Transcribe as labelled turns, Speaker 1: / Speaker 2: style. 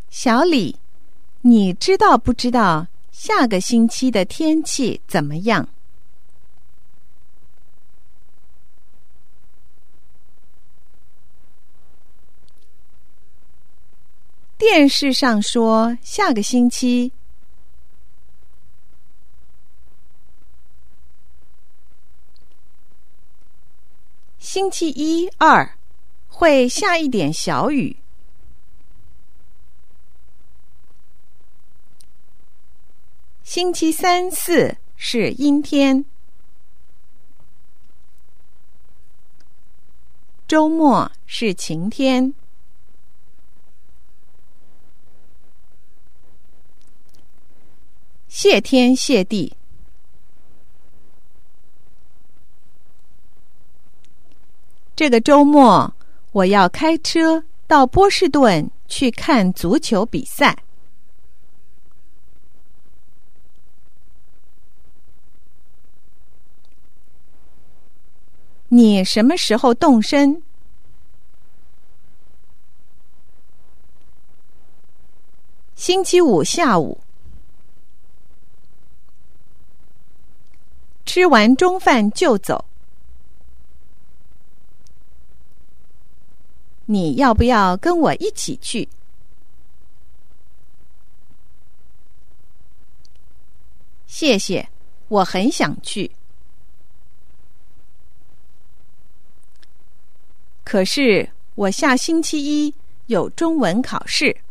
Speaker 1: 小李，你知道不知道下个星期的天气怎么样？电视上说下个星期星期一、二会下一点小雨。星期三、四是阴天。周末是晴天。谢天谢地。这个周末我要开车到波士顿去看足球比赛。你什么时候动身？星期五下午。吃完中饭就走。你要不要跟我一起去？谢谢，我很想去。可是我下星期一有中文考试。